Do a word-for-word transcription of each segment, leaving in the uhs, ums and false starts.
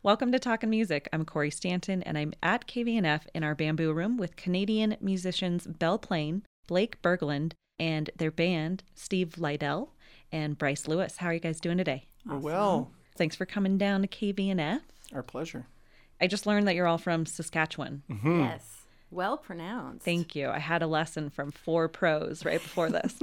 Welcome to Talkin' Music. I'm Corey Stanton, and I'm at K V N F in our Bamboo Room with Canadian musicians Belle Plaine, Blake Berglund, and their band, Steve Lydell and Bryce Lewis. How are you guys doing today? Awesome. Well. Thanks for coming down to K V N F. Our pleasure. I just learned that you're all from Saskatchewan. Mm-hmm. Yes. Well pronounced. Thank you. I had a lesson from four pros right before this.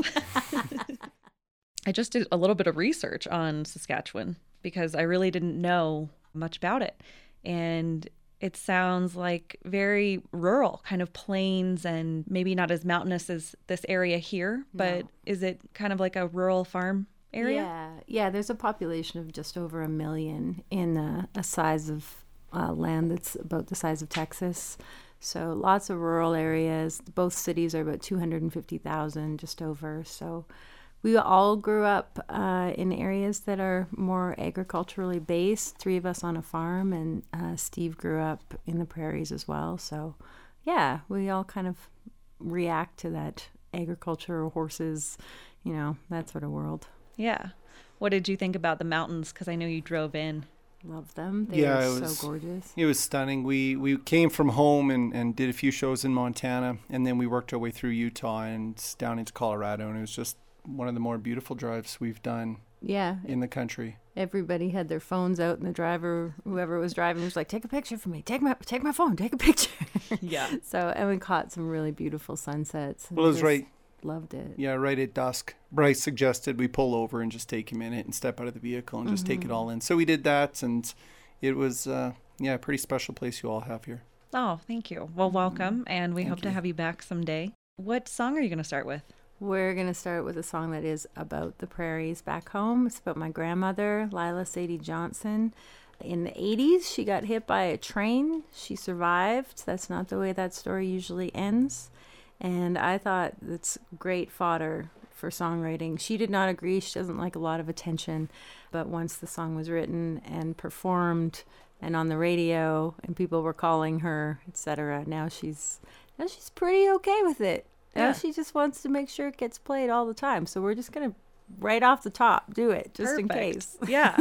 I just did a little bit of research on Saskatchewan because I really didn't know much about it. And it sounds like very rural, kind of plains and maybe not as mountainous as this area here, but no. Is it kind of like a rural farm area? Yeah, yeah. There's a population of just over a million in a, a size of uh, land that's about the size of Texas. So lots of rural areas. Both cities are about two hundred fifty thousand, just over. So we all grew up uh, in areas that are more agriculturally based. Three of us on a farm, and uh, Steve grew up in the prairies as well. So, yeah, we all kind of react to that agriculture, horses, you know, that sort of world. Yeah. What did you think about the mountains? Because I know you drove in. Love them. They yeah, are it was, so gorgeous. It was stunning. We we came from home and, and did a few shows in Montana, and then we worked our way through Utah and down into Colorado, and it was just one of the more beautiful drives we've done yeah. in the country. Everybody had their phones out, and the driver, whoever was driving, was like, take a picture for me. Take my take my phone. Take a picture. Yeah. So, and we caught some really beautiful sunsets. Well, it was right. Loved it. Yeah, right at dusk. Bryce suggested we pull over and just take a minute and step out of the vehicle and just mm-hmm. take it all in. So we did that, and it was, uh, yeah, a pretty special place you all have here. Oh, thank you. Well, welcome, and we thank hope you. to have you back someday. What song are you going to start with? We're going to start with a song that is about the prairies back home. It's about my grandmother, Lila Sadie Johnson. In the eighties, she got hit by a train. She survived. That's not the way that story usually ends. And I thought it's great fodder for songwriting. She did not agree. She doesn't like a lot of attention. But once the song was written and performed and on the radio and people were calling her, et cetera, now she's now she's pretty okay with it. Now yeah. She just wants to make sure it gets played all the time. So we're just going to, right off the top, do it, just Perfect. in case. Yeah.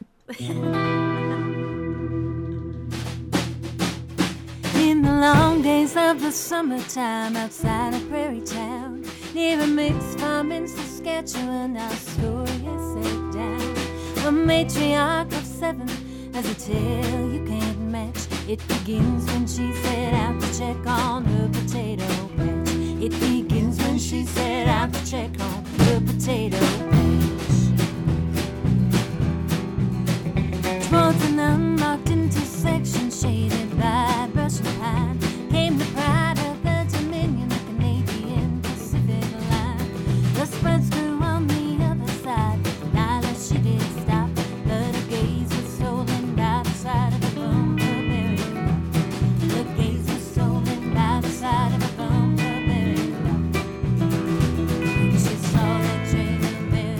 In the long days of the summertime outside of Prairie Town, near a mixed farm in Saskatchewan, our story is set down. A matriarch of seven has a tale you can't match. It begins when she set out to check on her potato patch. It begins when she set out to check on her potato patch. Towards an unmarked intersection shaded by brush and pine came the pride of the Dominion, the Canadian Pacific line. The spreads grew on the other side. Lila, she did stop, but her gaze was stolen by the side of a bumper berry. The gaze was stolen by the side of a bumper berry. She saw that train and there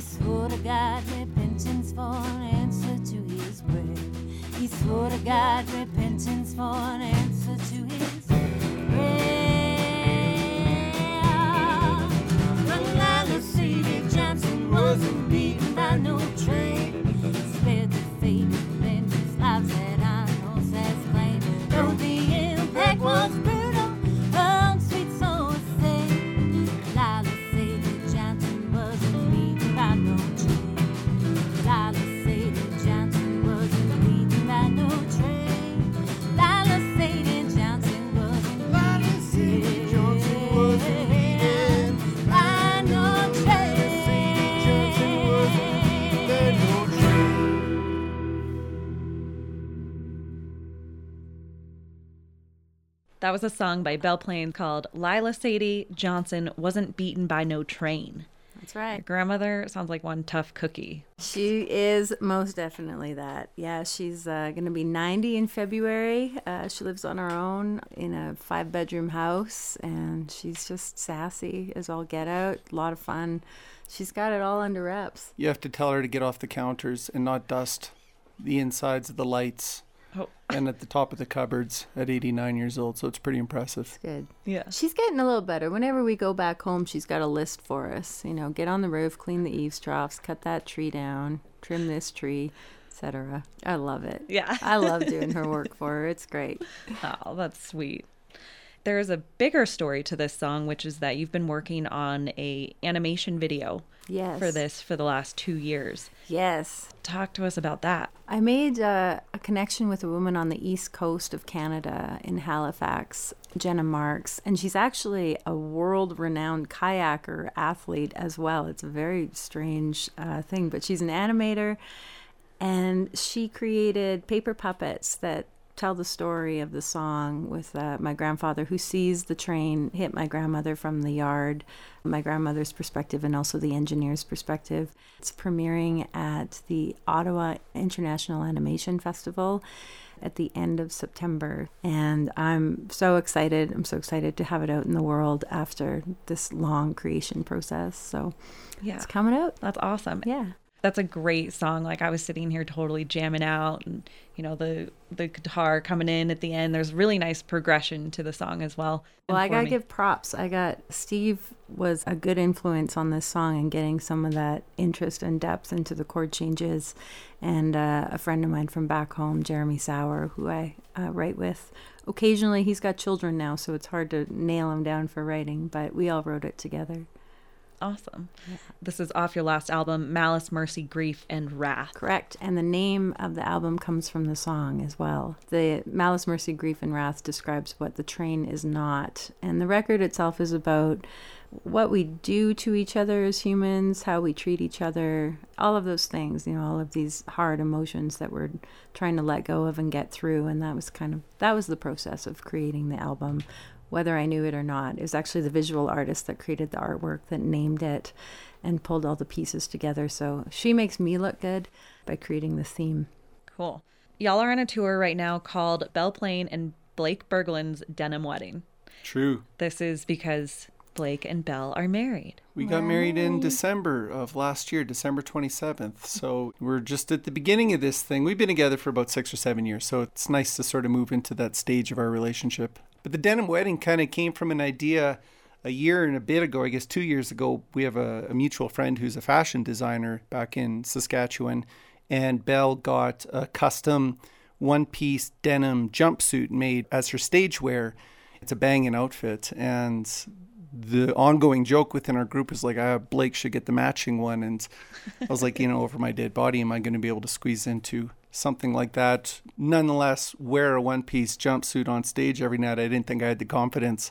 swore to God repentance for an answer to his prayer. He swore to God repentance for an answer to his prayer. But Lila Sadie Johnson wasn't beaten by no train. Spared the fate of men whose lives had on horses plain. Though the impact was brutal, her sweet soul was saved. Lila Sadie Johnson wasn't beaten by no train. Lila Sadie Johnson wasn't beaten by no train. Lila Sadie Johnson wasn't Lila Sadie Johnson wasn't beaten by no train. That was a song by Belle Plaine called Lila Sadie Johnson Wasn't Beaten by No Train. That's Your right. grandmother sounds like one tough cookie. She is most definitely that. Yeah, she's uh, going to be ninety in February. Uh, she lives on her own in a five-bedroom house, and she's just sassy as all get out. A lot of fun. She's got it all under wraps. You have to tell her to get off the counters and not dust the insides of the lights Oh, and at the top of the cupboards at eighty-nine years old. So it's pretty impressive. It's good. yeah. She's getting a little better. Whenever we go back home, she's got a list for us. You know, get on the roof, clean the eaves troughs, cut that tree down, trim this tree, et cetera. I love it. Yeah. I love doing her work for her. It's great. Oh, that's sweet. There is a bigger story to this song, which is that you've been working on a animation video Yes. for this for the last two years. Yes. Talk to us about that. I made uh, a connection with a woman on the east coast of Canada in Halifax, Jenna Marks, and she's actually a world-renowned kayaker athlete as well. It's a very strange uh, thing, but she's an animator, and she created paper puppets that tell the story of the song with uh, my grandfather who sees the train hit my grandmother from the yard, my grandmother's perspective and also the engineer's perspective. It's premiering at the Ottawa International Animation Festival at the end of September, and I'm so excited. I'm so excited to have it out in the world after this long creation process. So Yeah. it's coming out. That's awesome. Yeah. That's a great song. Like, I was sitting here totally jamming out, and you know, the the guitar coming in at the end. There's really nice progression to the song as well. Well, I gotta Informing. give props. I got Steve was a good influence on this song and getting some of that interest and depth into the chord changes. And uh, a friend of mine from back home, Jeremy Sauer, who I uh, write with occasionally. He's got children now, so it's hard to nail him down for writing, but we all wrote it together. Awesome. This is off your last album, Malice, Mercy, Grief, and Wrath. Correct. And the name of the album comes from the song as well. The Malice, Mercy, Grief, and Wrath describes what the train is not. And the record itself is about what we do to each other as humans, how we treat each other, all of those things, you know, all of these hard emotions that we're trying to let go of and get through. And that was kind of, that was the process of creating the album, whether I knew it or not. It was actually the visual artist that created the artwork that named it and pulled all the pieces together. So she makes me look good by creating this theme. Cool. Y'all are on a tour right now called Belle Plaine and Blake Bergland's Denim Wedding. True. This is because Blake and Belle are married. We got married in December of last year, December twenty-seventh. So we're just at the beginning of this thing. We've been together for about six or seven years. So it's nice to sort of move into that stage of our relationship. But the Denim Wedding kind of came from an idea a year and a bit ago, I guess two years ago. We have a, a mutual friend who's a fashion designer back in Saskatchewan. And Belle got a custom one-piece denim jumpsuit made as her stage wear. It's a banging outfit. And the ongoing joke within our group is like, ah, Blake should get the matching one. And I was like, you know, over my dead body, am I going to be able to squeeze into something like that? Nonetheless, wear a one-piece jumpsuit on stage every night. I didn't think I had the confidence.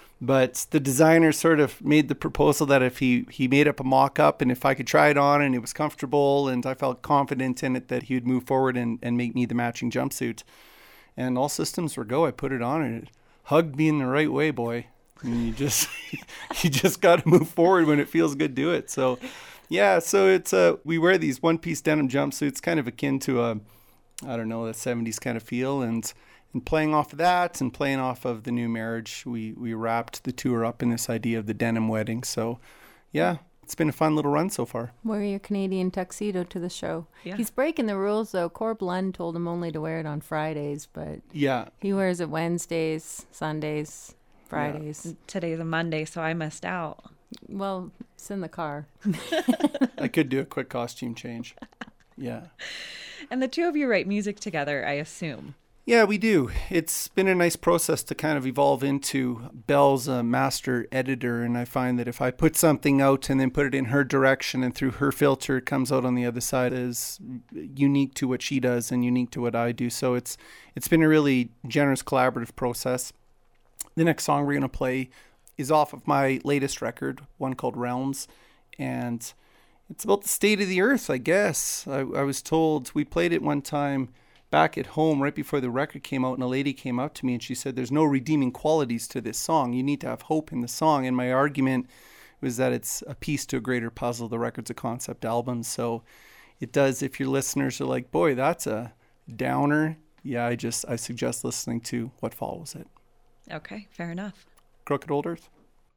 But the designer sort of made the proposal that if he, he made up a mock-up and if I could try it on and it was comfortable and I felt confident in it, that he would move forward and, and make me the matching jumpsuit. And all systems were go. I put it on and it hugged me in the right way, boy. And you just you just got to move forward when it feels good, do it. So, yeah, so it's uh, we wear these one-piece denim jumpsuits, kind of akin to a, I don't know, a seventies kind of feel. And and playing off of that and playing off of the new marriage, we, we wrapped the tour up in this idea of the Denim Wedding. So, yeah, it's been a fun little run so far. Wear your Canadian tuxedo to the show. Yeah. He's breaking the rules, though. Corb Lund told him only to wear it on Fridays, but Yeah. he wears it Wednesdays, Sundays, Fridays. Today's a Monday, so I missed out. Well, it's in the car. I could do a quick costume change. Yeah. And the two of you write music together, I assume. Yeah, we do. It's been a nice process to kind of evolve into. Belle's a master editor, and I find that if I put something out and then put it in her direction and through her filter, it comes out on the other side as unique to what she does and unique to what I do. So it's it's been a really generous collaborative process. The next song we're going to play is off of my latest record, one called Realms, and it's about the state of the earth, I guess. I, I was told, we played it one time back at home right before the record came out, and a lady came up to me and she said, there's no redeeming qualities to this song. You need to have hope in the song. And my argument was that it's a piece to a greater puzzle. The record's a concept album, so it does. If your listeners are like, boy, that's a downer, yeah, I just, I suggest listening to what follows it. Okay, fair enough. Crooked Old Earth.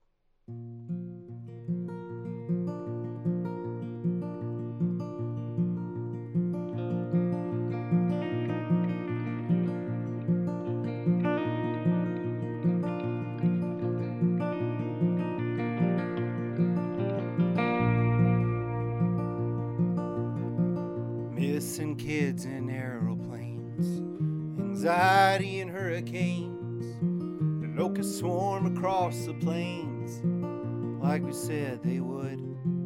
Missing kids in aeroplanes, anxiety and hurricanes. The locusts swarm across the plains like we said they would.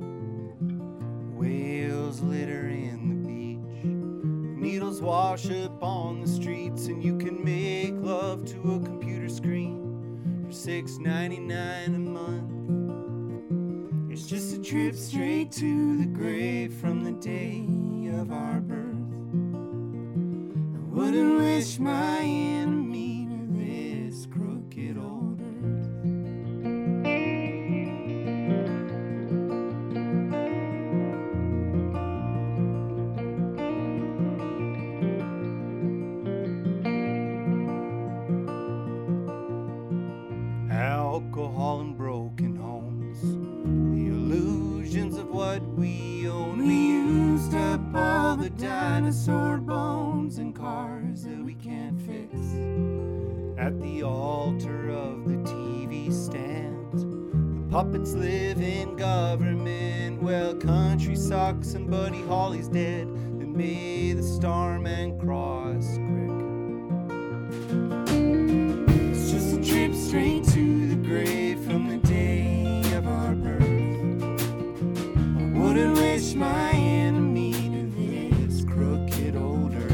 Whales litter in the beach, needles wash up on the streets, and you can make love to a computer screen for six ninety-nine a month. It's just a trip straight to the grave from the day of our birth. I wouldn't wish my enemy to this crooked old earth. Alcohol and broken homes, the illusions of what we own. We used up all the dinosaur bones and cars that we can't fix. At the altar of the T V stand, the puppets live in government. Well, country sucks and Buddy Holly's dead, and may the Starman cross quick. It's just a trip straight to the grave from the day of our birth. I wouldn't wish my enemy to this crooked old earth.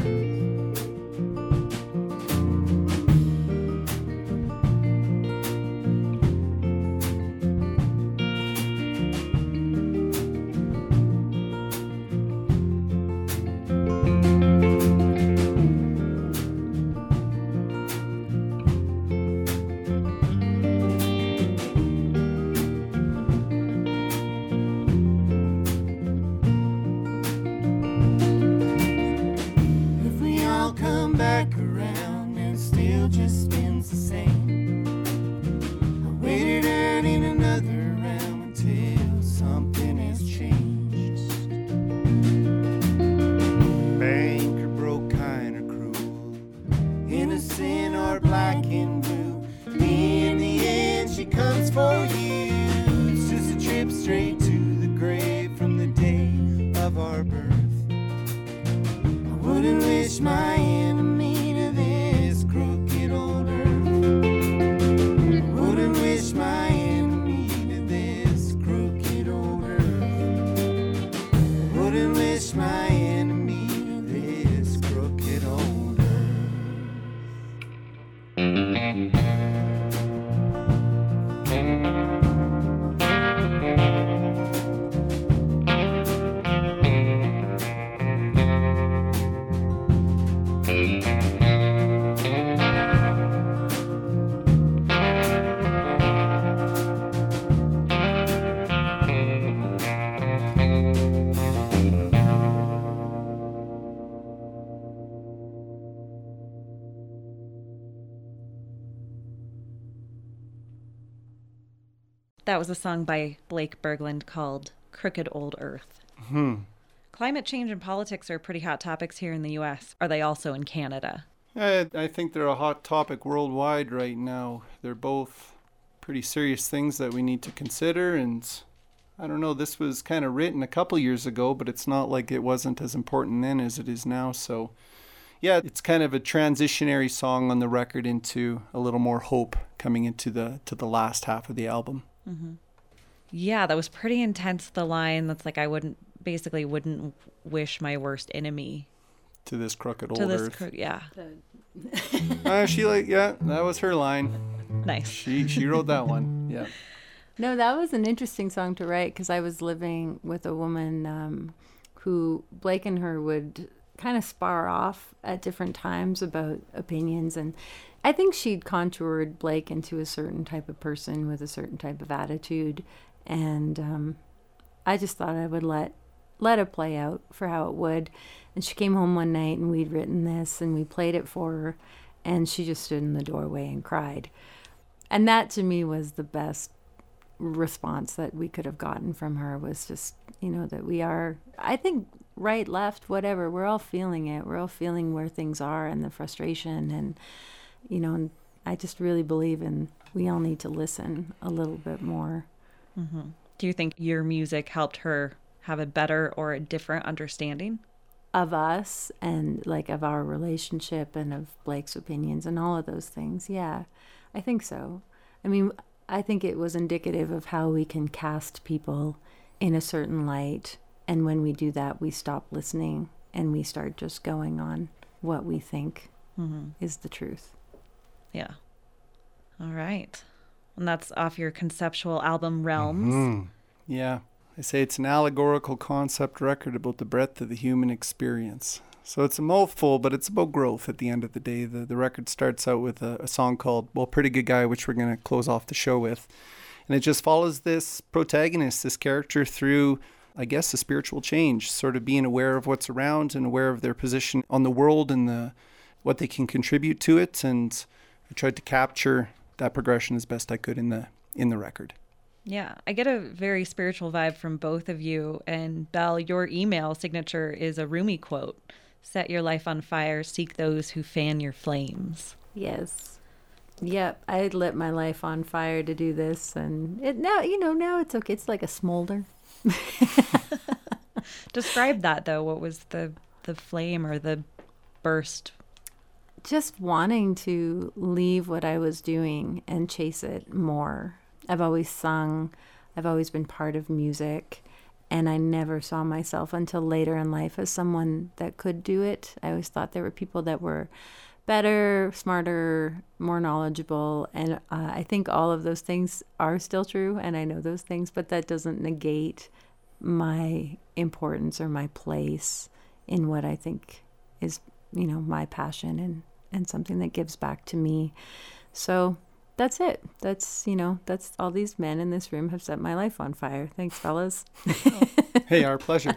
That was a song by Blake Berglund called Crooked Old Earth. Hmm. Climate change and politics are pretty hot topics here in the U S. Are they also in Canada? I, I think they're a hot topic worldwide right now. They're both pretty serious things that we need to consider. And I don't know, this was kind of written a couple years ago, but it's not like it wasn't as important then as it is now. So yeah, it's kind of a transitionary song on the record into a little more hope coming into the to the last half of the album. Mm-hmm. Yeah, that was pretty intense. The line that's like, I wouldn't, basically wouldn't wish my worst enemy to this crooked to old this, earth. cro- yeah. uh, she like, yeah, that was her line. Nice. She she wrote that one. Yeah. No, that was an interesting song to write because I was living with a woman um, who Blake and her would kind of spar off at different times about opinions. And I think she'd contoured Blake into a certain type of person with a certain type of attitude. And um, I just thought I would let let it play out for how it would. And she came home one night and we'd written this and we played it for her. And she just stood in the doorway and cried. And that to me was the best response that we could have gotten from her, was just, you know, that we are, I think, right, left, whatever, we're all feeling it. We're all feeling where things are and the frustration. And, you know, and I just really believe in, we all need to listen a little bit more. Mm-hmm. Do you think your music helped her have a better or a different understanding of us and like of our relationship and of Blake's opinions and all of those things? Yeah, I think so. I mean, I think it was indicative of how we can cast people in a certain light. And when we do that, we stop listening and we start just going on what we think mm-hmm. is the truth. Yeah. All right. And that's off your conceptual album, Realms. Mm-hmm. Yeah. I say it's an allegorical concept record about the breadth of the human experience. So it's a mouthful, but it's about growth at the end of the day. The the record starts out with a, a song called, well, Pretty Good Guy, which we're going to close off the show with. And it just follows this protagonist, this character, through, I guess, a spiritual change, sort of being aware of what's around and aware of their position on the world and the what they can contribute to it. And I tried to capture that progression as best I could in the in the record. Yeah, I get a very spiritual vibe from both of you. And Belle, your email signature is a Rumi quote. Set your life on fire, seek those who fan your flames. Yes. Yep, I lit my life on fire to do this. And it now, you know, now it's okay. It's like a smolder. Describe that, though. What was the, the flame or the burst? Just wanting to leave what I was doing and chase it more. I've always sung. I've always been part of music. And I never saw myself until later in life as someone that could do it. I always thought there were people that were better, smarter, more knowledgeable. And uh, I think all of those things are still true. And I know those things, but that doesn't negate my importance or my place in what I think is, you know, my passion and, and something that gives back to me. So that's it. That's, you know, that's all these men in this room have set my life on fire. Thanks, fellas. Hey, our pleasure.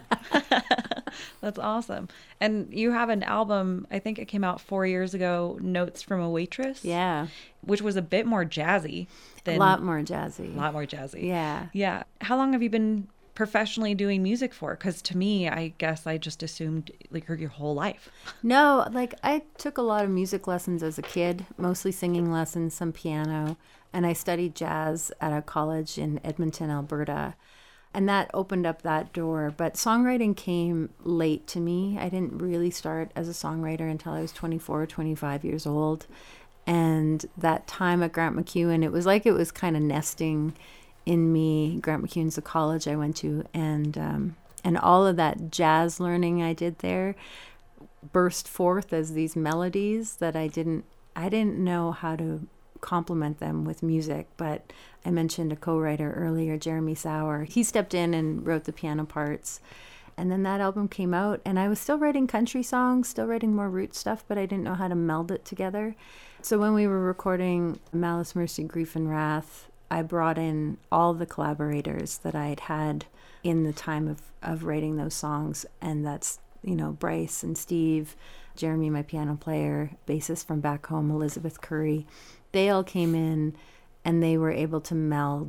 That's awesome. And you have an album, I think it came out four years ago, Notes from a Waitress. Yeah. Which was a bit more jazzy. Than, a lot more jazzy. A lot more jazzy. Yeah. Yeah. How long have you been professionally doing music for? Because to me, I guess I just assumed like your whole life. No, like I took a lot of music lessons as a kid, mostly singing lessons, some piano, and I studied jazz at a college in Edmonton, Alberta. And that opened up that door. But songwriting came late to me. I didn't really start as a songwriter until I was twenty-four or twenty-five years old. And that time at Grant MacEwan, it was like it was kind of nesting in me. Grant MacEwan's the college I went to, and um, and all of that jazz learning I did there burst forth as these melodies that I didn't I didn't know how to complement them with music. But I mentioned a co-writer earlier, Jeremy Sauer. He stepped in and wrote the piano parts, and then that album came out, and I was still writing country songs, still writing more root stuff, but I didn't know how to meld it together. So when we were recording Malice, Mercy, Grief, and Wrath, I brought in all the collaborators that I had had in the time of, of writing those songs. And that's, you know, Bryce and Steve, Jeremy, my piano player, bassist from back home, Elizabeth Curry. They all came in and they were able to meld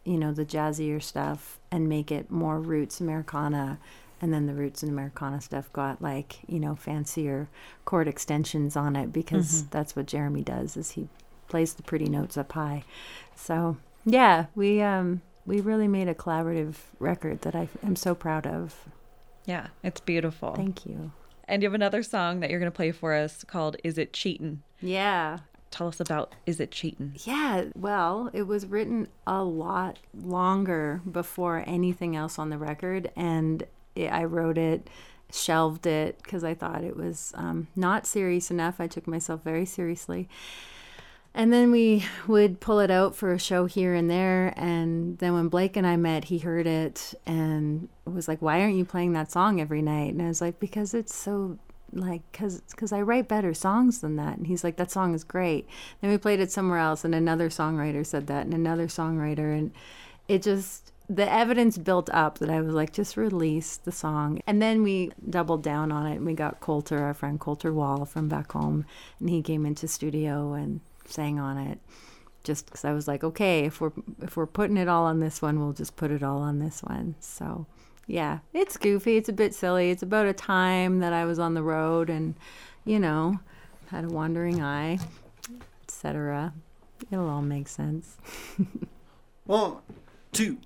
you know, the jazzier stuff and make it more roots Americana. And then the roots and Americana stuff got like, you know, fancier chord extensions on it, because mm-hmm. that's what Jeremy does, is he plays the pretty notes up high. So yeah, we um we really made a collaborative record that I am so proud of. Yeah, it's beautiful. Thank you. And you have another song that you're going to play for us called Is It Cheatin'? Yeah. Tell us about Is It Cheatin'? Yeah, well, it was written a lot longer before anything else on the record, and it, I wrote it, shelved it, because I thought it was um, not serious enough. I took myself very seriously. And then we would pull it out for a show here and there. And then when Blake and I met, he heard it and was like, why aren't you playing that song every night? And I was like, because it's so, like, because because I write better songs than that. And he's like, that song is great. Then we played it somewhere else, and another songwriter said that, and another songwriter. And it just, the evidence built up that I was like, just release the song. And then we doubled down on it, and we got Coulter, our friend Coulter Wall from back home, and he came into studio and sang on it, just because I was like, okay, if we're if we're putting it all on this one, we'll just put it all on this one. So yeah, it's goofy, it's a bit silly. It's about a time that I was on the road and, you know, had a wandering eye, et cetera. It'll all make sense. One, two.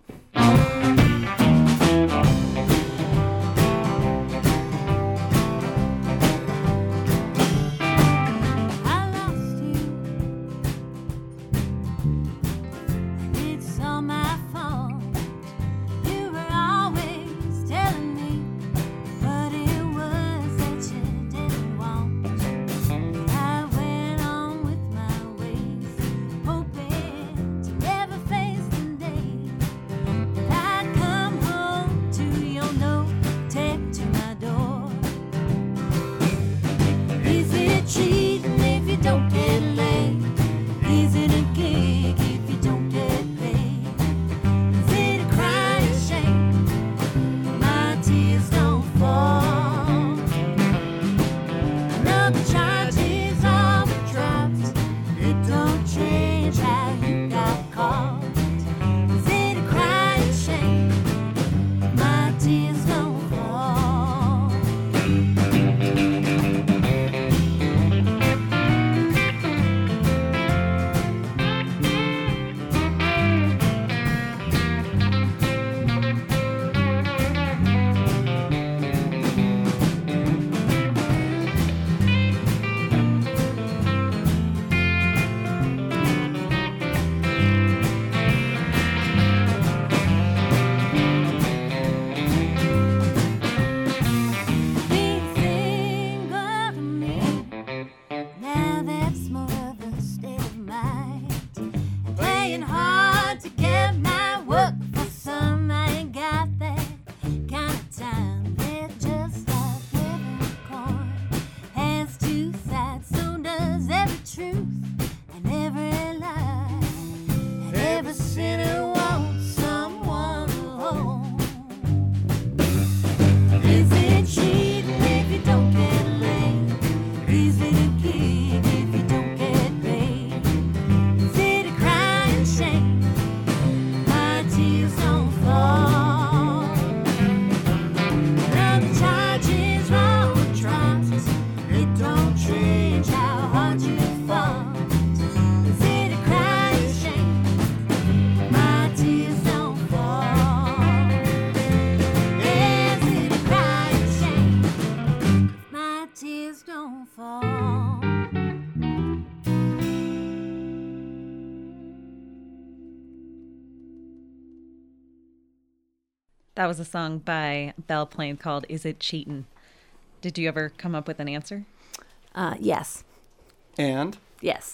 That was a song by Belle Plaine called Is It Cheatin'? Did you ever come up with an answer? Uh, yes. And? Yes.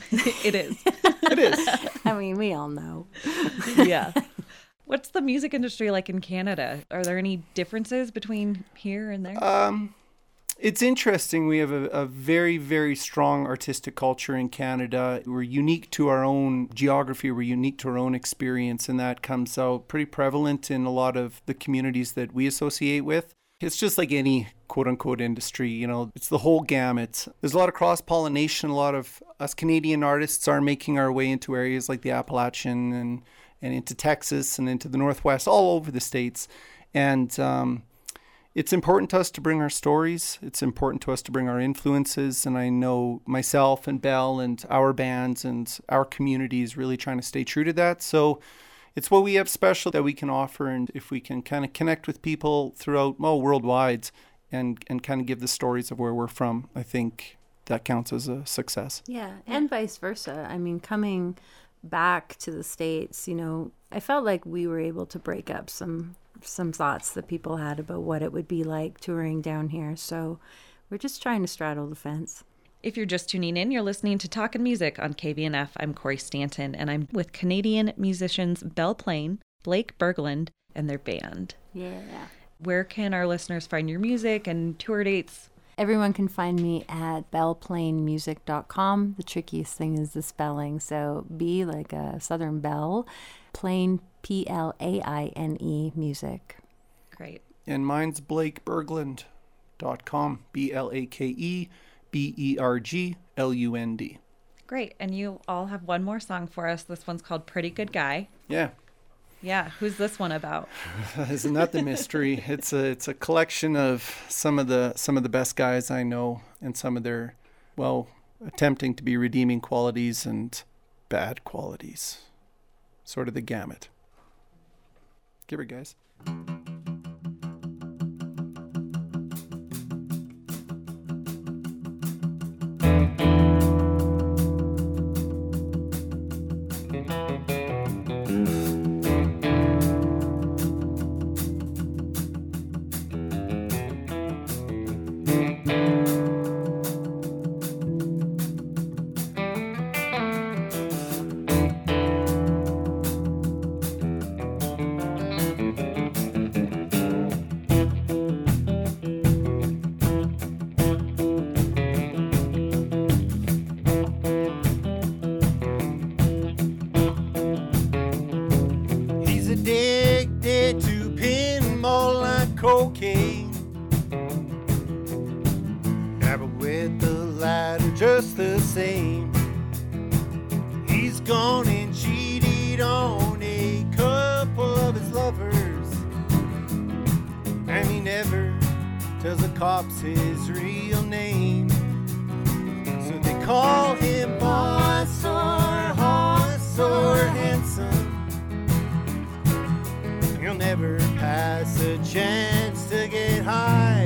It is. It is. I mean, we all know. Yeah. What's the music industry like in Canada? Are there any differences between here and there? Um, it's interesting. We have a, a very, very strong artistic culture in Canada. We're unique to our own geography. We're unique to our own experience, and that comes out pretty prevalent in a lot of the communities that we associate with. It's just like any quote-unquote industry, you know, it's the whole gamut. There's a lot of cross-pollination. A lot of us Canadian artists are making our way into areas like the Appalachian and and into Texas and into the Northwest, all over the states. And um, it's important to us to bring our stories. It's important to us to bring our influences. And I know myself and Belle and our bands and our community is really trying to stay true to that. So it's what we have special that we can offer. And if we can kind of connect with people throughout, well, worldwide, and, and kind of give the stories of where we're from, I think that counts as a success. Yeah, and vice versa. I mean, coming back to the States, you know, I felt like we were able to break up some some thoughts that people had about what it would be like touring down here. So we're just trying to straddle the fence. If you're just tuning in, you're listening to Talkin' Music on K V N F. I'm Corey Stanton, and I'm with Canadian musicians Belle Plaine, Blake Berglund, and their band. Yeah. Where can our listeners find your music and tour dates? Everyone can find me at belle plaine music dot com. The trickiest thing is the spelling. So B like a Southern belle, Plaine, P L A I N E, music. Great. And mine's blake berglund dot com, B L A K E B E R G L U N D. Great. And you all have one more song for us. This one's called Pretty Good Guy. Yeah. Yeah. Who's this one about? Isn't that the mystery? It's a it's a collection of some of the some of the best guys I know, and some of their, well, attempting to be redeeming qualities and bad qualities. Sort of the gamut. Give it, guys. Cocaine, dabble with the lighter just the same. He's gone and cheated on a couple of his lovers, and he never tells the cops his real name. So they call him Boss or Hoss or Handsome. He'll never pass a chance to get high.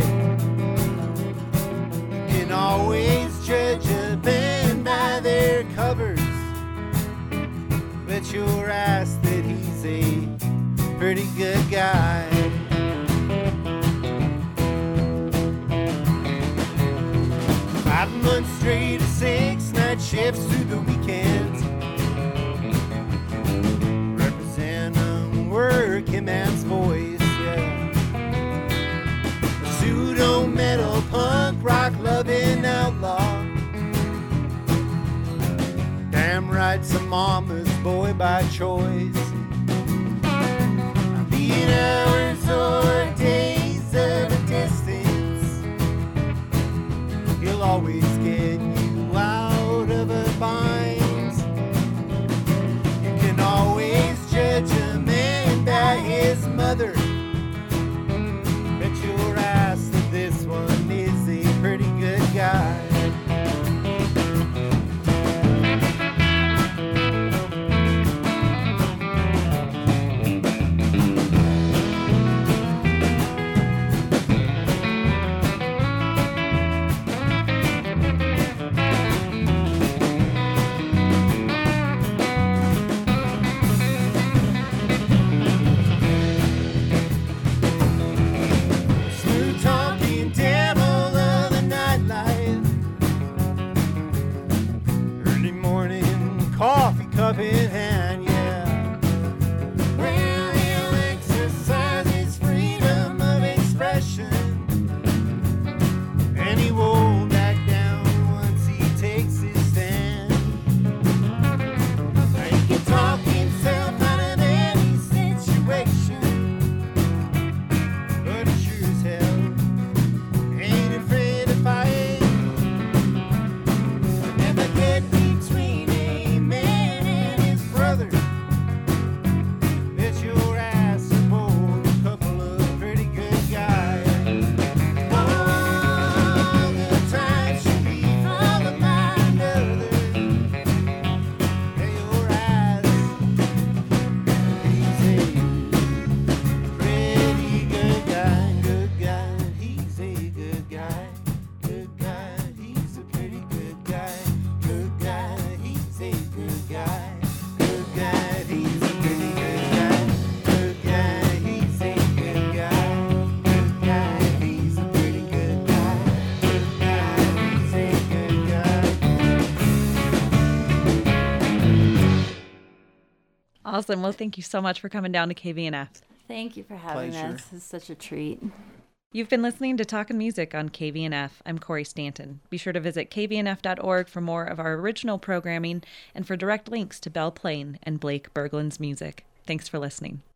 You can always judge a band by their covers, but you're asked that he's a pretty good guy. Five months straight of six night shifts through the weekends, working man's voice, yeah. Pseudo metal, punk rock, loving outlaw. Damn right, some mama's boy by choice. Being hours or days of a distance, he'll always get you out of a bind. You can always judge a man by his mother, but you're asked that this one is a pretty good guy. Cup in hand, yeah. Well, he'll exercise his freedom of expression, and he won't back down once he takes his stand. He can talk himself out of any situation, but he sure as hell ain't afraid to fight. Never get between a man and his brother. guy. Good guy, he's a pretty good guy. Good guy, he's a good guy. Good guy, he's a pretty good guy. Good guy, he's a good guy. Awesome. Well, thank you so much for coming down to K V N F. Thank you for having Pleasure. us. It's such a treat. You've been listening to Talkin' Music on K V N F. I'm Corey Stanton. Be sure to visit k v n f dot org for more of our original programming and for direct links to Belle Plaine and Blake Berglund's music. Thanks for listening.